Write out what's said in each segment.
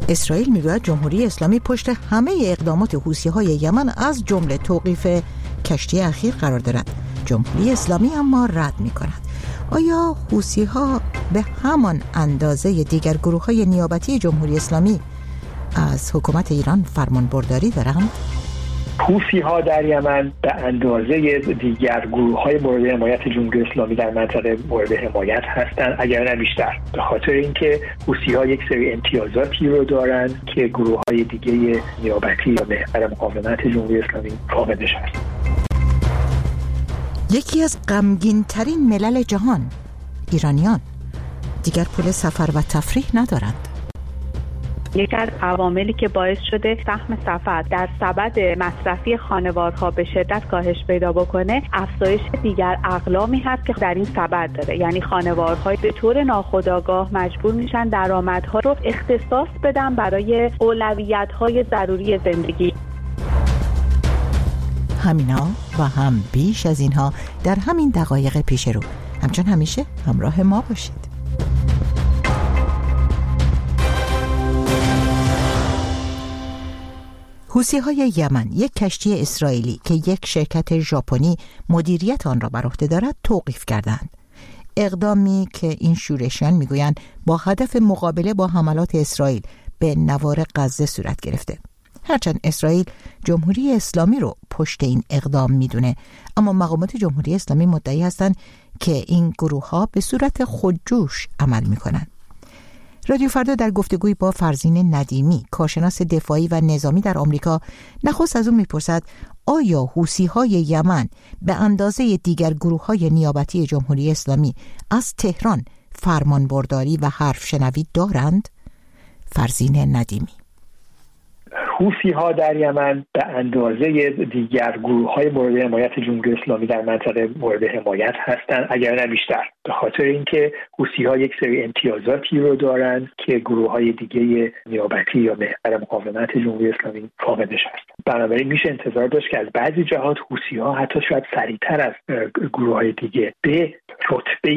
اسرائیل میگوید جمهوری اسلامی پشت همه اقدامات حوثی‌های یمن از جمله توقیف کشتی اخیر قرار دارد. جمهوری اسلامی اما رد می‌کند. آیا حوثی‌ها به همان اندازه دیگر گروه‌های نیابتی جمهوری اسلامی از حکومت ایران فرمانبرداری دارند؟ حوثی‌ها در یمن به اندازه دیگر گروه‌های مورد حمایت جمهوری اسلامی در منطقه مورد حمایت هستند، اگر نه بیشتر، به خاطر اینکه حوثی‌ها یک سری امتیازاتی رو دارند که گروه‌های دیگه نیابتی یا محور مقاومت جمهوری اسلامی فاقدش هستند. یکی از غمگین‌ترین ملل جهان، ایرانیان، دیگر پول سفر و تفریح ندارند. یکی از عواملی که باعث شده سهم سفر در سبد مصرفی خانوارها به شدت کاهش پیدا بکنه، افزایش دیگر اقلامی هست که در این سبد داره. یعنی خانوارها به طور ناخودآگاه مجبور میشن درآمدها رو اختصاص بدن برای اولویت‌های ضروری زندگی. همینا و هم بیش از اینها در همین دقایق پیش رو. همچون همیشه همراه ما باشید. حوثی‌های یمن یک کشتی اسرائیلی که یک شرکت ژاپنی مدیریت آن را بر عهده دارد توقیف کردند. اقدامی که این شورشیان میگویند با هدف مقابله با حملات اسرائیل به نوار غزه صورت گرفته. هرچند اسرائیل جمهوری اسلامی رو پشت این اقدام میدونه، اما مقامات جمهوری اسلامی مدعی هستند که این گروه‌ها به صورت خودجوش عمل میکنند. رادیو فردا در گفتگوی با فرزین ندیمی، کارشناس دفاعی و نظامی در آمریکا، نخست از او میپرسد آیا حوثی‌های یمن به اندازه دیگر گروه‌های نیابتی جمهوری اسلامی از تهران فرمانبرداری و حرف شنوی دارند؟ فرزین ندیمی: حوثی‌ها در یمن به اندازه دیگر گروه‌های مورد حمایت جمهوری اسلامی در منطقه مورد حمایت هستند، اگر نه بیشتر، به خاطر اینکه حوثی‌ها یک سری امتیازاتی رو دارند که گروه‌های دیگه نیابتی یا محور مقاومت جمهوری اسلامی فاقدش هستند. بنابراین میشه انتظار داشت که از بعضی جهات حوثی‌ها حتی شاید سریعتر از گروه‌های دیگه به رتبه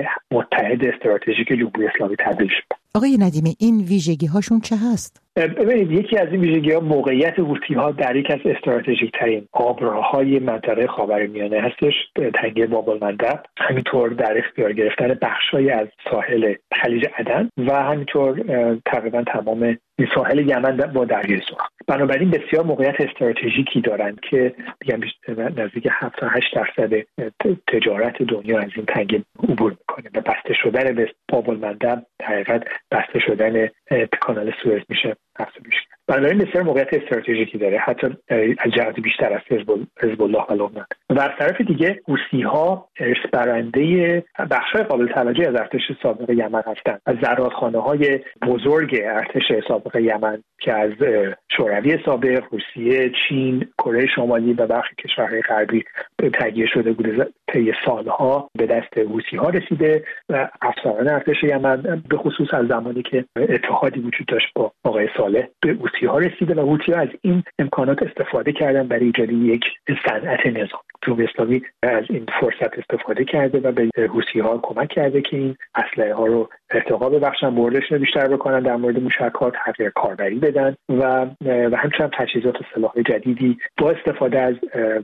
متحد استراتژیک جمهوری اسلامی تبدیل شدند. آقای ندیمی، این ویژگی هاشون چه هست؟ ببینید، یکی از این ویژگی‌ها موقعیت حوثی‌ها در یک از استراتژیک‌ترین آبراهای منطقه خاورمیانه هستش، تنگه باب المندب، همینطور در اختیار گرفتن بخش‌هایی از ساحل خلیج عدن و همینطور تقریبا تمام ساحل یمن با دریای سرخ. بنابراین بسیار موقعیت استراتژیکی دارند که دیگه نزدیک 7 تا 8% تجارت دنیا از این تنگه عبور می‌کنه و بسته شدن به باب المندب حقیقت بسته شدن کانال سوئز میشه حساب میشه. بنابراین بسیار موقعیت استراتژیکی داره، حتی از جهت بیشتر از حزب الله و لبنان. و از طرف دیگه حوثی‌ها ارث برنده بخش‌های قابل توجهی از ارتش سابق یمن هستند. از زرادخانه‌های بزرگ ارتش سابق یمن که از شوروی سابق، روسیه، چین، کره شمالی و برخی کشورهای غربی تهیه شده بوده، طی سالها به دست حوثی‌ها رسیده و افسران ارتش یمن به خصوص از زمانی که اتحادی وجود داشت با آقای صالح به حوثی‌ها رسیده و حوثی‌ها از این امکانات استفاده کردن برای ایجاد یک صنعت نظامی. جمهوری اسلامی از این فرصت استفاده کرده و به حوثی‌ها کمک کرده که این اسلحه ها رو ارتقا ببخشن، بردش بیشتر بکنن، در مورد موشک‌ها تغییر کاربری بدن و همچنین تجهیزات و سلاح جدیدی با استفاده از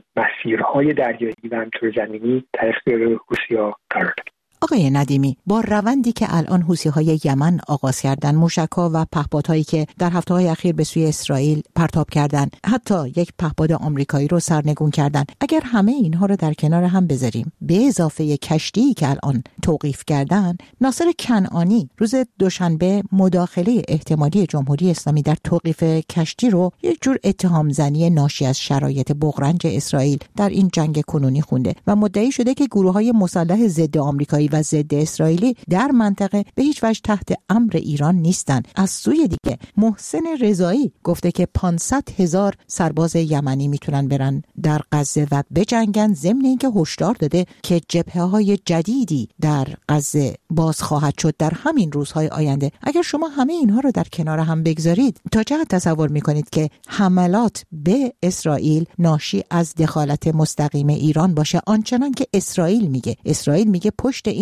مسیرهای دریایی و همینطور زمینی در اختیار حوثی‌ها قرار داد. آقای ندیمی، با روندی که الان حوثی‌های یمن آغاز کردن، موشک‌ها و پهپادهایی که در هفته‌های اخیر به سوی اسرائیل پرتاب کردن، حتی یک پهپاد آمریکایی رو سرنگون کردن، اگر همه اینها رو در کنار هم بذاریم به اضافه کشتی که الان توقیف کردن، ناصر کنعانی روز دوشنبه مداخله احتمالی جمهوری اسلامی در توقیف کشتی رو یک جور اتهام زنی ناشی از شرایط بغرنج اسرائیل در این جنگ کنونی خونده و مدعی شده که گروه‌های مسلح ضد آمریکایی و ضد اسرائیلی در منطقه به هیچ وجه تحت امر ایران نیستند. از سوی دیگه محسن رضایی گفته که 500,000 سرباز یمنی میتونن برن در غزه و بجنگن، ضمن اینکه هشدار داده که جبهه‌های جدیدی در غزه باز خواهد شد در همین روزهای آینده. اگر شما همه اینها رو در کنار هم بگذارید، تا چه حد تصور میکنید که حملات به اسرائیل ناشی از دخالت مستقیم ایران باشه؟ آنچنان که اسرائیل میگه پشت این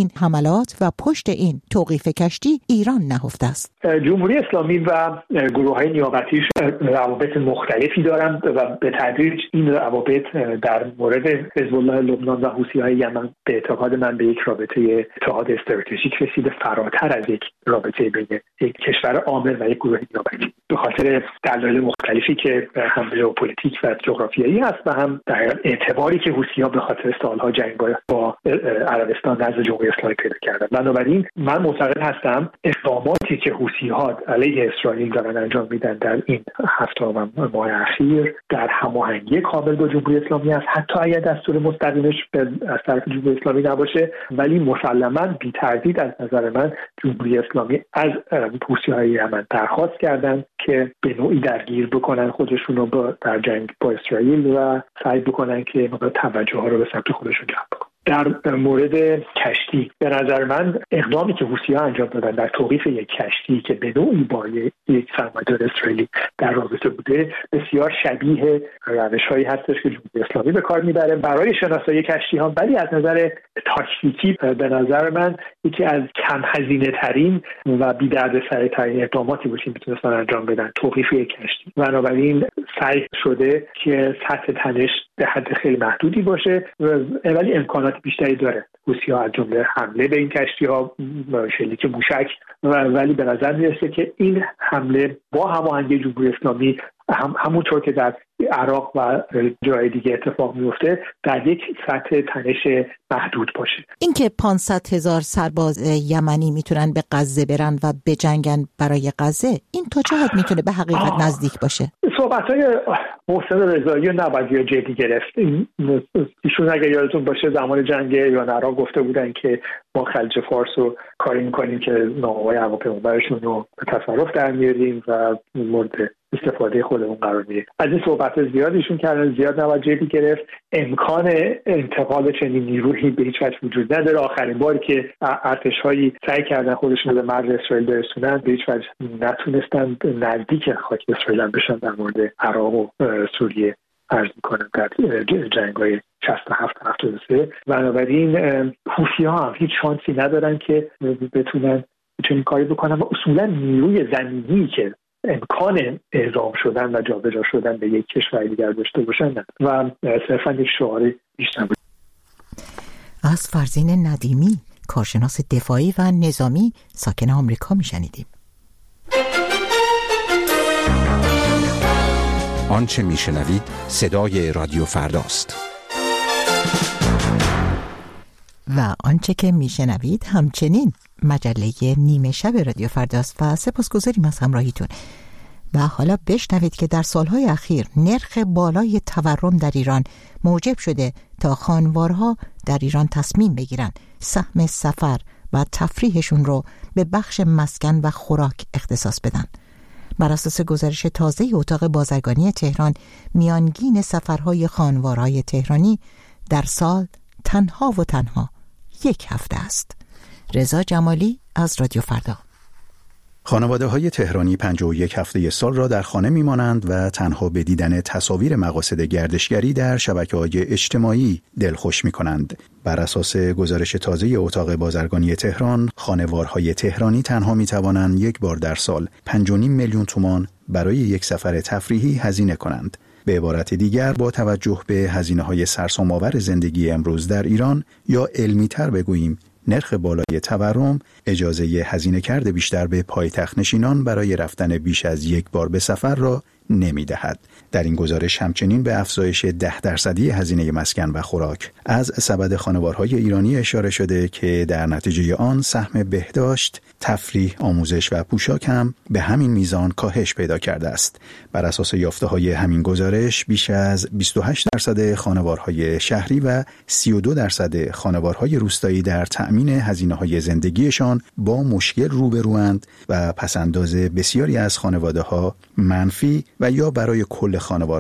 این حملات و پشت این توقیف کشتی ایران نهفته است؟ جمهوری اسلامی و گروه‌های نیابتیش روابط مختلفی دارند و به تدریج این روابط در مورد حزب الله لبنان و حوثی‌های یمن به اعتقاد من به یک رابطه اتحاد استراتژیک رسیده، فراتر از یک رابطه بین یک کشور عامل و یک گروه نیابتی، به خاطر دلایل مختلفی که هم ژئوپلیتیک و جغرافیایی هست و هم در اعتباری که حوثی‌ها به خاطر سالها جنگ با عربستان نزد جمهوری اسلامی پیدا کردن. بنابراین من معتقد هستم اقداماتی که حوثی‌ها علیه اسرائیل دارن انجام میدن در این هفته و ماه اخیر در هماهنگی کامل با جمهوری اسلامی است، حتی اگر دستور مستقیمش از طرف جمهوری اسلامی نباشه، ولی مسلماً بی تردید از نظر من جمهوری اسلامی از حوثی‌های یمن درخواست کردن که به نوعی درگیر بکنن خودشون رو در جنگ با اسرائیل و سعی بکنن که توجه ها رو به سمت خودشون جلب بکنن. در مورد کشتی به نظر من اقدامی که حوثی‌ها انجام دادن در توقیف یک کشتی که به نوعی با یک سرمایه‌دار اسرائیلی در رابطه بوده بسیار شبیه روش‌هایی هستش که جمهوری اسلامی به کار میبره برای شناسایی کشتی‌ها، ولی از نظر تاکتیکی به نظر من یکی از کم هزینه ترین و بی دردسرترین اقداماتی بود که میتونستن انجام بدن، توقیف یک کشتی. بنابراین سعی شده که سطح تنش به حد خیلی محدودی باشه ولی امکانات بیشتری داره حوثی‌ها از جمله حمله به این کشتی‌ها، شلیک موشک، ولی به نظر میرسه که این حمله با هماهنگی جمهوری اسلامی همونطور که در عراق و جای دیگه اتفاق میفته در یک سطح تنش محدود باشه. اینکه 500,000 سرباز یمنی میتونن به غزه برن و بجنگن برای غزه، این تا چه حد میتونه به حقیقت نزدیک باشه؟ صحبت‌های محسن رضایی رو نباید یا جدی گرفت. ایشون اگه یادتون باشه زمان جنگ ایران عراق گفته بودن که ما خلیج فارس رو کاری میکنیم که نامه‌های هواپیمابرشون رو به تصرف در میاریم و مورد استفاده خودمون قرار میدیم. از این صحبت زیادشون کردن، زیاد نباید جدی گرفت. امکان انتقال چنین نیرویی به هیچ وجه وجود نداره. آخرین باری که ارتش‌هایی سعی کردن خودشون رو به مرز اسرائیل برسونن به هیچ وجه نتونستن نزدیک خاک اسرائیل بشن. در مورد عراق و سوریه عرض می‌کنم در جنگ‌های 67-73. بنابراین حوثی‌ها هم هیچ شانسی ندارن که بتونن چنین کاری بکنن و اصولا نیروی زمینی که امکان اعزام شدن و جابجا شدن به یک کشور دیگر داشته باشن و صرفا یک شعار بیشتر بود. از فرزین ندیمی، کارشناس دفاعی و نظامی ساکن آمریکا میشنیدیم. آنچه میشنوید صدای رادیو فرداست و آنچه که میشنوید همچنین مجله نیمه شب رادیو فرداست و سپاسگزاریم از همراهیتون. و حالا بشنوید که در سالهای اخیر نرخ بالای تورم در ایران موجب شده تا خانوارها در ایران تصمیم بگیرن سهم سفر و تفریحشون رو به بخش مسکن و خوراک اختصاص بدن. بر اساس گزارش تازه اتاق بازرگانی تهران، میانگین سفرهای خانوارهای تهرانی در سال تنها و تنها 1 هفته است. رضا جمالی از رادیو فردا. خانواده‌های تهرانی 51 هفته سال را در خانه می‌مانند و تنها به دیدن تصاویر مقاصد گردشگری در شبکه‌های اجتماعی دلخوش می‌کنند. بر اساس گزارش تازه اتاق بازرگانی تهران، خانوارهای تهرانی تنها می‌توانند یک بار در سال 5.5 میلیون تومان برای یک سفر تفریحی هزینه کنند. به عبارت دیگر، با توجه به هزینه‌های سرسام‌آور زندگی امروز در ایران، یا علمی‌تر بگوییم نرخ بالای تورم، اجازه هزینه کرده بیشتر به پایتخت نشینان برای رفتن بیش از یک بار به سفر را نمی‌دهد. در این گزارش همچنین به افزایش 10% هزینه مسکن و خوراک از سبد خانوارهای ایرانی اشاره شده که در نتیجه آن سهم بهداشت، تفریح، آموزش و پوشاک هم به همین میزان کاهش پیدا کرده است. بر اساس یافته‌های همین گزارش، بیش از 28% خانوارهای شهری و 32% خانوارهای روستایی در تأمین هزینه‌های زندگیشان با مشکل روبروند و پس‌انداز بسیاری از خانواده‌ها منفی و یا برای کل خانوارها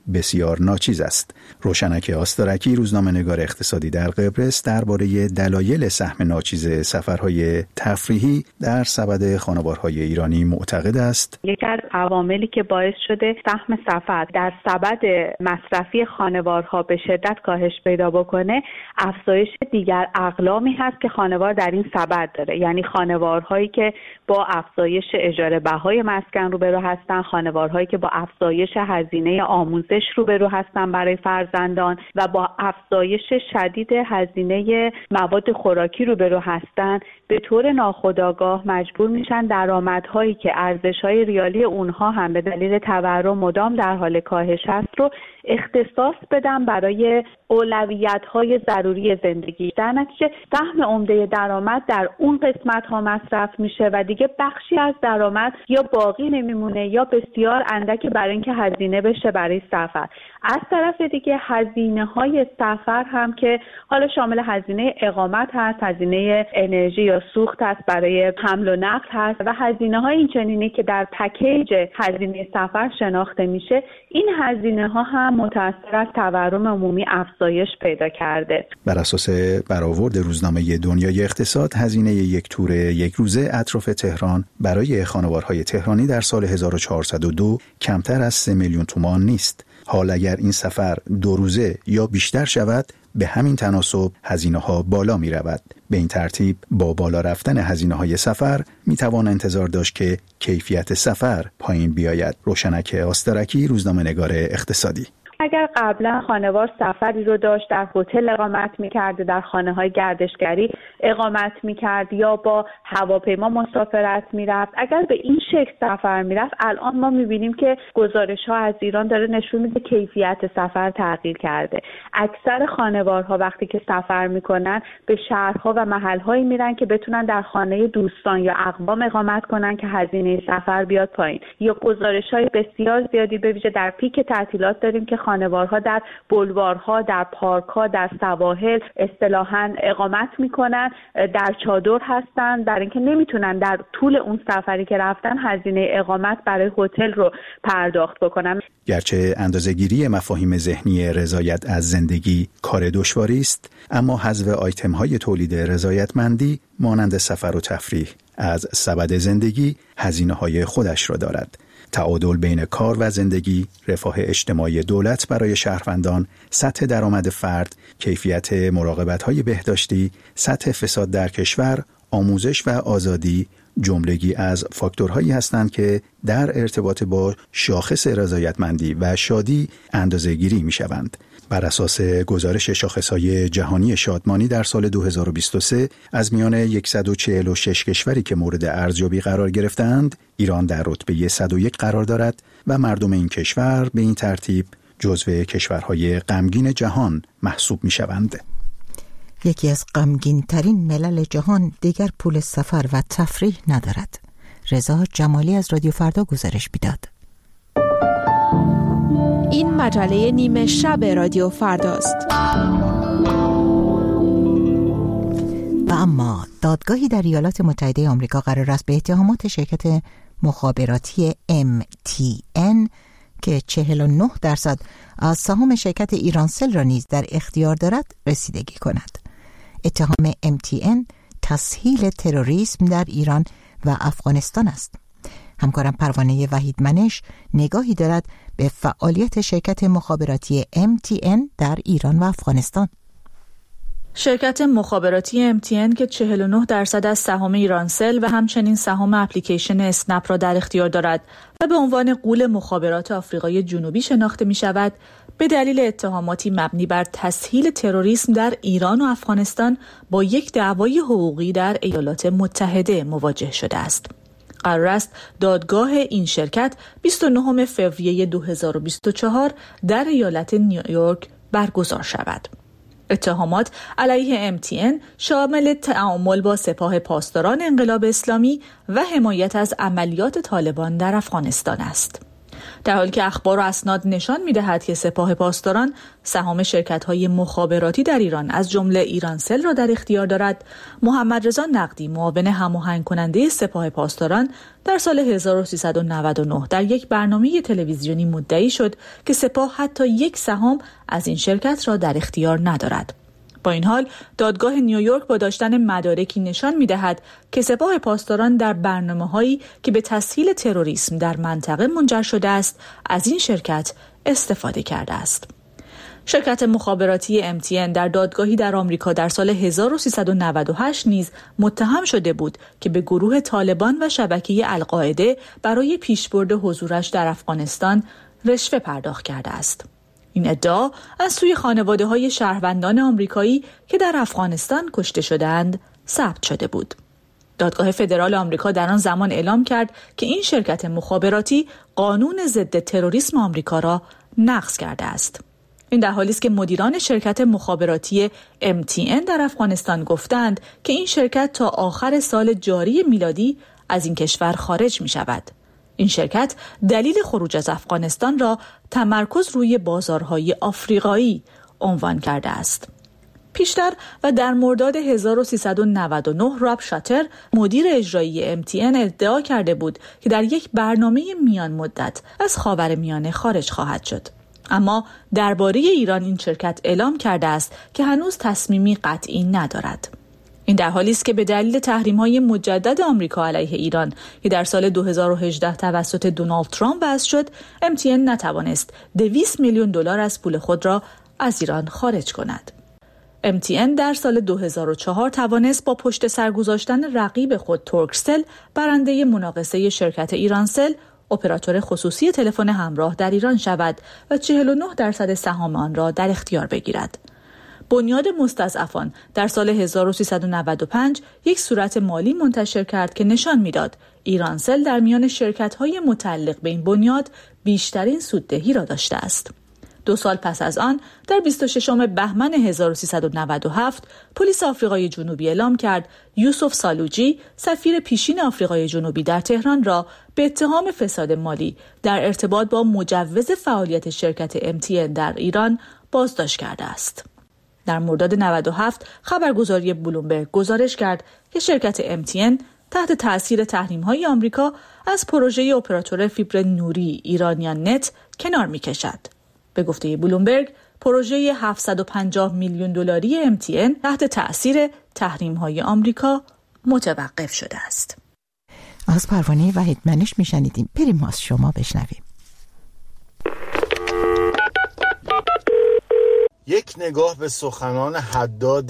بسیار ناچیز است. روشنک آستارکی، روزنامه‌نگار اقتصادی در قبرس، درباره دلایل سهم ناچیز سفرهای تفریحی در سبد خانوارهای ایرانی معتقد است: یکی از عواملی که باعث شده سهم سفر در سبد مصرفی خانوارها به شدت کاهش پیدا بکنه، افزایش دیگر اقلامی هست که خانوار در این سبد داره. یعنی خانوارهایی که با افزایش اجاره بهای مسکن روبرو هستن، خانوارهایی که با افزایش هزینه آموزش روبرو هستن برای فرزندان و با افزایش شدید هزینه مواد خوراکی روبرو هستن، به طور ناخودآگاه مجبور میشن درآمدهایی که ارزش‌های ریالی اونها هم به دلیل تورم مدام در حال کاهش هست رو اختصاص بدن برای اولویت‌های ضروری زندگی. در نتیجه سهم عمده درآمد در اون قسمت‌ها مصرف میشه و دیگه بخشی از درآمد یا باقی نمیمونه یا بسیار اندکی برای اینکه هزینه بشه برای سفر. از طرف دیگه هزینه‌های سفر هم که حالا شامل هزینه اقامت هست، هزینه انرژی یا سوخت هست، برای حمل و نقل هست و هزینه‌های این چنینی که در پکیج هزینه سفر شناخته میشه، این هزینه‌ها هم متأثر از تورم عمومی افزایش پیدا کرده. بر اساس برآورد روزنامه دنیای اقتصاد، هزینه یک تور یک روزه اطراف تهران برای خانوارهای تهرانی در سال 1402 کمتر از 3 میلیون تومان نیست. حال اگر این سفر 2 روزه یا بیشتر شود، به همین تناسب هزینه‌ها بالا می رود. به این ترتیب با بالا رفتن هزینه‌های سفر می توان انتظار داشت که کیفیت سفر پایین بیاید. روشنک آستارکی، روزنامه‌نگار اقتصادی: اگر قبلا خانوار سفری رو داشت در هتل اقامت می‌کرد، در خانه‌های گردشگری اقامت می‌کرد یا با هواپیما مسافرت می‌رفت، اگر به این شکل سفر می‌رفت، الان ما می‌بینیم که گزارش‌ها از ایران داره نشون میده کیفیت سفر تغییر کرده. اکثر خانوارها وقتی که سفر می‌کنن به شهرها و محل‌هایی میرن که بتونن در خانه دوستان یا اقوام اقامت کنن که هزینه سفر بیاد پایین. یا گزارش‌های بسیار زیادی به ویژه در پیک تعطیلات داریم که خانوارها در بولوارها، در پارک‌ها، در سواحل اصطلاحاً اقامت میکنن، در چادر هستن، در اینکه نمیتونن در طول اون سفری که رفتن هزینه اقامت برای هتل رو پرداخت بکنن. گرچه اندازه‌گیری مفاهیم ذهنی رضایت از زندگی کار دشواری است، اما حذف آیتم‌های تولید رضایتمندی مانند سفر و تفریح از سبد زندگی هزینه‌های خودش را دارد. تعادل بین کار و زندگی، رفاه اجتماعی دولت برای شهروندان، سطح درآمد فرد، کیفیت مراقبت‌های بهداشتی، سطح فساد در کشور، آموزش و آزادی جملگی از فاکتورهایی هستند که در ارتباط با شاخص رضایتمندی و شادی اندازه‌گیری می‌شوند. بر اساس گزارش شاخص‌های جهانی شادمانی در سال 2023 از میان 146 کشوری که مورد ارزیابی قرار گرفتند، ایران در رتبه 101 قرار دارد و مردم این کشور به این ترتیب جزو کشورهای غمگین جهان محسوب می‌شوند. یکی از غمگین‌ترین ملل جهان دیگر پول سفر و تفریح ندارد. رضا جمالی از رادیو فردا گزارش می‌داد. این مجله نیمه شب رادیو فرداست. و اما دادگاهی در ایالات متحده آمریکا قرار است به اتهامات شرکت مخابراتی MTN که 49% از سهام شرکت ایرانسل را نیز در اختیار دارد رسیدگی کند. اتهام MTN تسهیل تروریسم در ایران و افغانستان است. همکارم پروانه وحیدمنش نگاهی دارد به فعالیت شرکت مخابراتی MTN در ایران و افغانستان. شرکت مخابراتی MTN که 49% از سهام ایرانسل و همچنین سهام اپلیکیشن اسنپ را در اختیار دارد و به عنوان غول مخابرات آفریقای جنوبی شناخته می شود، به دلیل اتهاماتی مبنی بر تسهیل تروریسم در ایران و افغانستان با یک دعوای حقوقی در ایالات متحده مواجه شده است. قرار است دادگاه این شرکت 29 فوریه 2024 در ایالت نیویورک برگزار شود. اتهامات علیه MTN شامل تعامل با سپاه پاسداران انقلاب اسلامی و حمایت از عملیات طالبان در افغانستان است. در حالی که اخبار و اسناد نشان می‌دهد که سپاه پاسداران سهام شرکت‌های مخابراتی در ایران از جمله ایرانسل را در اختیار دارد، محمد رضا نقدی معاون هماهنگ کننده سپاه پاسداران در سال 1399 در یک برنامه تلویزیونی مدعی شد که سپاه حتی یک سهام از این شرکت را در اختیار ندارد. با این حال دادگاه نیویورک با داشتن مدارکی نشان می‌دهد که سپاه پاسداران در برنامه‌هایی که به تسهیل تروریسم در منطقه منجر شده است از این شرکت استفاده کرده است. شرکت مخابراتی MTN در دادگاهی در آمریکا در سال 1398 نیز متهم شده بود که به گروه طالبان و شبکه القاعده برای پیشبرد حضورش در افغانستان رشوه پرداخت کرده است. این ادعا از سوی خانواده‌های شهروندان آمریکایی که در افغانستان کشته شدند ثبت شده بود. دادگاه فدرال آمریکا در آن زمان اعلام کرد که این شرکت مخابراتی قانون ضد تروریسم آمریکا را نقض کرده است. این در حالی است که مدیران شرکت مخابراتی MTN در افغانستان گفتند که این شرکت تا آخر سال جاری میلادی از این کشور خارج می شود. این شرکت دلیل خروج از افغانستان را تمرکز روی بازارهای آفریقایی عنوان کرده است. پیشتر و در مرداد 1399 راب شاتر مدیر اجرایی MTN ادعا کرده بود که در یک برنامه میان مدت از خاورمیانه خارج خواهد شد. اما درباره ایران این شرکت اعلام کرده است که هنوز تصمیمی قطعی ندارد. این در حالی است که به دلیل تحریم‌های مجدد آمریکا علیه ایران که در سال 2018 توسط دونالد ترامپ وضع شد، MTN نتوانست 200 میلیون دلار از پول خود را از ایران خارج کند. MTN در سال 2004 توانست با پشت سر گذاشتن رقیب خود ترکسل برنده مناقصه شرکت ایرانسل، اپراتور خصوصی تلفن همراه در ایران شود و 49% سهام آن را در اختیار بگیرد. بنیاد مستضعفان در سال 1395 یک صورت مالی منتشر کرد که نشان می‌داد ایرانسل در میان شرکت‌های متعلق به این بنیاد بیشترین سوددهی را داشته است. 2 سال پس از آن در 26 بهمن 1397 پلیس آفریقای جنوبی اعلام کرد یوسف سالوجی سفیر پیشین آفریقای جنوبی در تهران را به اتهام فساد مالی در ارتباط با مجوز فعالیت شرکت MTN در ایران بازداشت کرده است. در مرداد 97 خبرگزاری بلومبرگ گزارش کرد که شرکت MTN تحت تأثیر تحریم‌های آمریکا از پروژه اپراتور فیبر نوری ایرانیان نت کنار می‌کشد. به گفته بلومبرگ، پروژه 750 میلیون دلاری MTN تحت تأثیر تحریم‌های آمریکا متوقف شده است. از پروانه وحیدمنش میشنیدیم. بریم از شما بشنویم. یک نگاه به سخنان حداد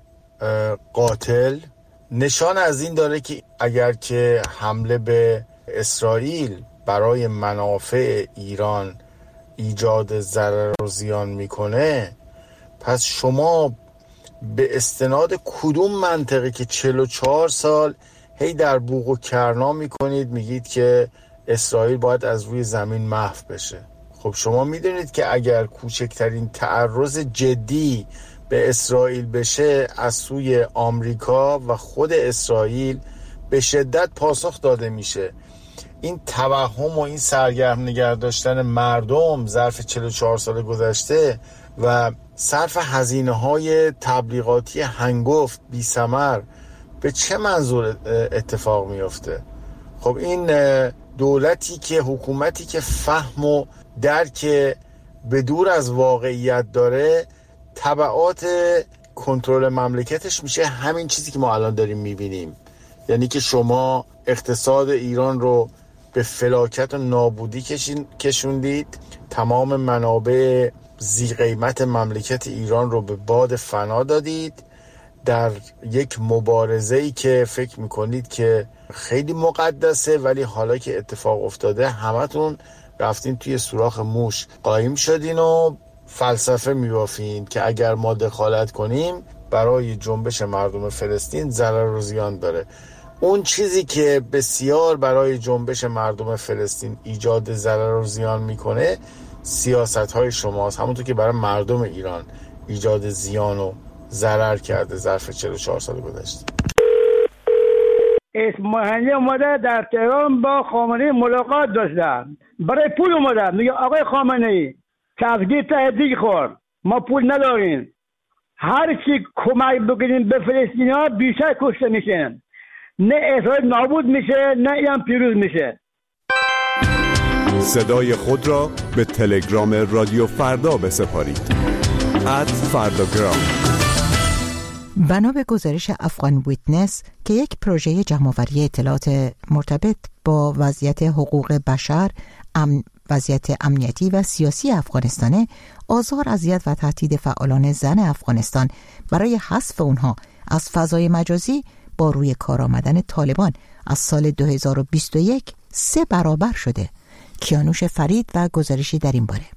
قاتل نشان از این داره که اگر که حمله به اسرائیل برای منافع ایران ایجاد ضرر و زیان میکنه، پس شما به استناد کدوم منطقه که 44 سال هی در بوق و کرنا میکنید میگید که اسرائیل باید از روی زمین محو بشه؟ خب شما میدونید که اگر کوچکترین تعرض جدی به اسرائیل بشه از سوی آمریکا و خود اسرائیل به شدت پاسخ داده میشه. این توهم و این سرگرم نگه داشتن مردم ظرف 44 سال گذشته و صرف هزینه‌های تبلیغاتی هنگفت بی ثمر به چه منظور اتفاق میفته؟ خب این دولتی که حکومتی که فهم و درک به دور از واقعیت داره، تبعات کنترل مملکتش میشه همین چیزی که ما الان داریم میبینیم. یعنی که شما اقتصاد ایران رو به فلاکت و نابودی کشوندید، تمام منابع ذی قیمت مملکت ایران رو به باد فنا دادید در یک مبارزه‌ای که فکر میکنید که خیلی مقدسه، ولی حالا که اتفاق افتاده همتون رفتین توی سوراخ موش قایم شدین و فلسفه میبافین که اگر ما دخالت کنیم برای جنبش مردم فلسطین ضرر و زیان داره. اون چیزی که بسیار برای جنبش مردم فلسطین ایجاد ضرر و زیان میکنه سیاست‌های شماست، همونطور که برای مردم ایران ایجاد زیان و ضرر کرده ظرف 44 سال گذشته. اصفهانی اومده در تهران با خامنه‌ای ملاقات داشتن، برای پول اومده، میگه آقای خامنه‌ای تفگیر تهدید خورد، ما پول نداریم، هر چی کمک بکنیم به فلسطینی‌ها بیشتر کشته میشن، نه اسرائیل نابود میشه نه ایران پیروز میشه. صدای خود را به تلگرام رادیو فردا بسپارید. @فرداگرام. بنا به گزارش افغان ویتنس که یک پروژه جمع‌آوری اطلاعات مرتبط با وضعیت حقوق بشر، وضعیت امنیتی و سیاسی افغانستان، آزار، اذیت و تهدید فعالان زن افغانستان برای حذف اونها از فضای مجازی با روی کار آمدن طالبان از سال 2021 3 برابر شده. کیانوش فرید و گزارشی در این باره.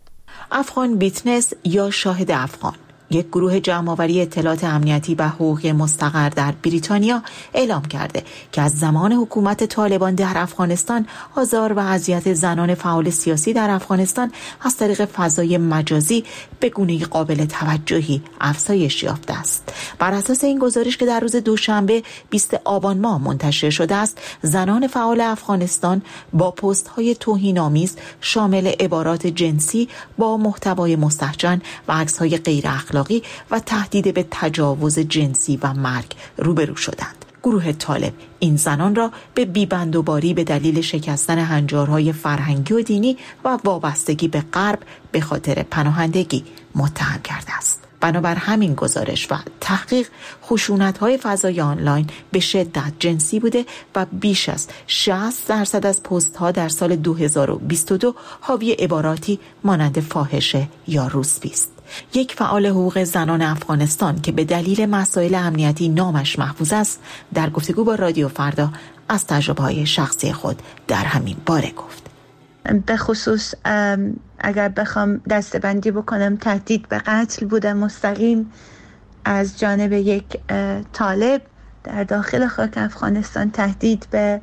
افغان بیتنس یا شاهد افغان، یک گروه جمع‌آوری اطلاعات امنیتی و حقوقی مستقر در بریتانیا اعلام کرده که از زمان حکومت طالبان در افغانستان آزار و اذیت زنان فعال سیاسی در افغانستان از طریق فضای مجازی به گونه‌ای قابل توجهی افزایش یافته است. بر اساس این گزارش که در روز دوشنبه 20 آبان ماه منتشر شده است، زنان فعال افغانستان با پست‌های توهین‌آمیز شامل عبارات جنسی با محتوای مستهجن و عکس‌های غیر اخلاقی و تهدید به تجاوز جنسی و مرگ روبرو شدند. گروه طالب این زنان را به بیبندوباری به دلیل شکستن هنجارهای فرهنگی و دینی و وابستگی به غرب به خاطر پناهندگی متهم کرده است. بنابر همین گزارش و تحقیق، خشونت‌های فضای آنلاین به شدت جنسی بوده و بیش از 60% از پست‌ها در سال 2022 حاوی عباراتی مانند فاحشه یا روسپی است. یک فعال حقوق زنان افغانستان که به دلیل مسائل امنیتی نامش محفوظ است، در گفتگو با رادیو فردا از تجربه‌های شخصی خود در همین باره گفت. به خصوص اگر بخوام دسته‌بندی بکنم، تهدید به قتل بوده مستقیم از جانب یک طالب در داخل خاک افغانستان. تهدید به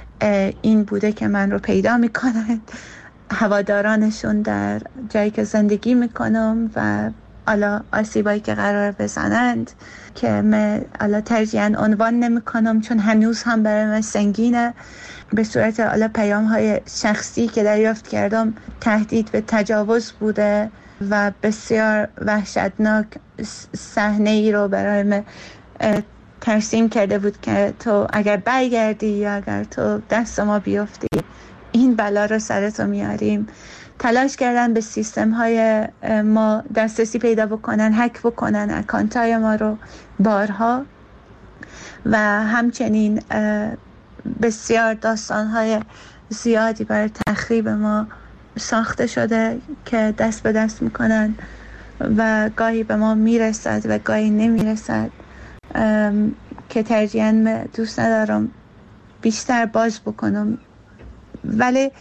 این بوده که من رو پیدا میکنند هوادارانشون در جایی که زندگی میکنم و حالا آسیبایی که قرار بزنند که من حالا ترجیحاً عنوان نمیکنم چون هنوز هم برای من سنگینه. به صورت حالا پیام های شخصی که دریافت کردم، تهدید به تجاوز بوده و بسیار وحشتناک صحنه ای رو برای من ترسیم کرده بود که تو اگر برگردی یا اگر تو دست ما بیفتی این بلا رو سرتو میاریم. تلاش کردن به سیستم های ما دسترسی پیدا بکنن، هک بکنن اکانت های ما رو بارها و همچنین بسیار داستان های زیادی برای تخریب ما ساخته شده که دست به دست میکنن و گاهی به ما میرسد و گاهی نمیرسد که ترجیحاً دوست ندارم بیشتر باز بکنم. ولی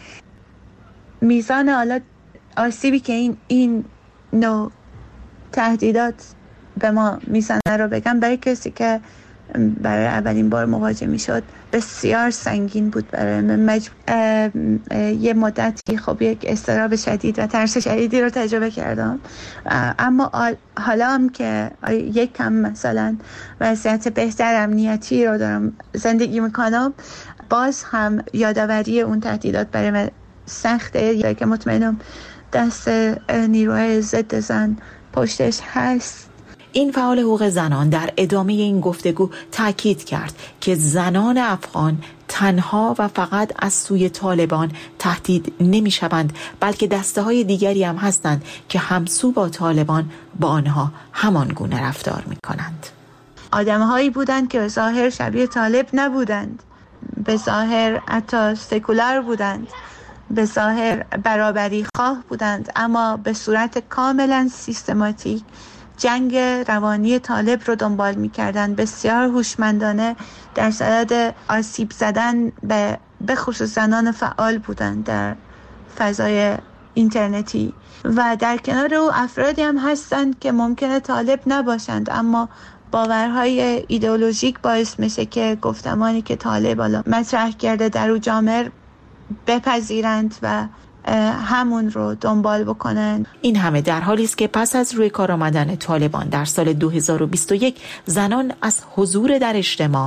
میزان حالا آسیبی که این نوع تهدیدات به ما میزنه رو بگم، برای کسی که برای اولین بار مواجه میشد بسیار سنگین بود برای من. یه مدتی خب یک اضطراب شدید و ترس شدیدی رو تجربه کردم، اما حالا هم که یک کم مثلا وضعیت بهتر امنیتی رو دارم زندگی میکنم، باز هم یادآوری اون تهدیدات برای من سخته، یا که مطمئنم دست نیروهای ضد زن پشتش هست. این فعال حقوق زنان در ادامه این گفتگو تاکید کرد که زنان افغان تنها و فقط از سوی طالبان تهدید نمی‌شوند، بلکه دسته‌های دیگری هم هستند که همسو با طالبان با آنها همان گونه رفتار می‌کنند. آدم‌هایی بودند که به ظاهر شبیه طالب نبودند، به ظاهر حتی سکولار بودند، به ظاهر برابری خواه بودند، اما به صورت کاملا سیستماتیک جنگ روانی طالب رو دنبال می‌کردند. بسیار هوشمندانه در صدد آسیب زدن به خصوص زنان فعال بودند در فضای اینترنتی و در کنار او افرادی هم هستند که ممکنه طالب نباشند، اما باورهای ایدئولوژیک باعث میشه که گفتمانی که طالب مطرح کرده در او جامعه بپذیرند و همون رو دنبال بکنن. این همه در حالی است که پس از روی کار آمدن طالبان در سال 2021 زنان از حضور در اجتماع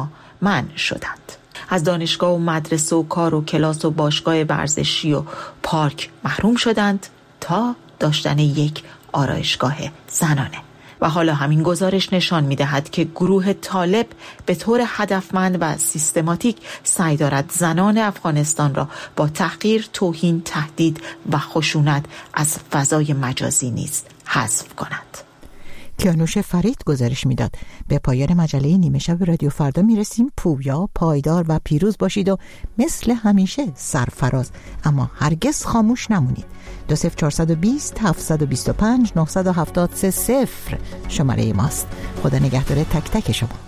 منع شدند. از دانشگاه و مدرسه و کار و کلاس و باشگاه ورزشی و پارک محروم شدند تا داشتن یک آرایشگاه زنانه. و حالا همین گزارش نشان می‌دهد که گروه طالب به طور هدفمند و سیستماتیک سعی دارد زنان افغانستان را با تحقیر، توهین، تهدید و خشونت از فضای مجازی نیز حذف کند. کیانوش فرید گزارش میداد. به پایان مجله نیمه شب رادیو فردا میرسیم. پویا، پایدار و پیروز باشید و مثل همیشه سرفراز، اما هرگز خاموش نمونید. 20420 725 973 0 شماره ماست. خدا نگهدار تک تک شما.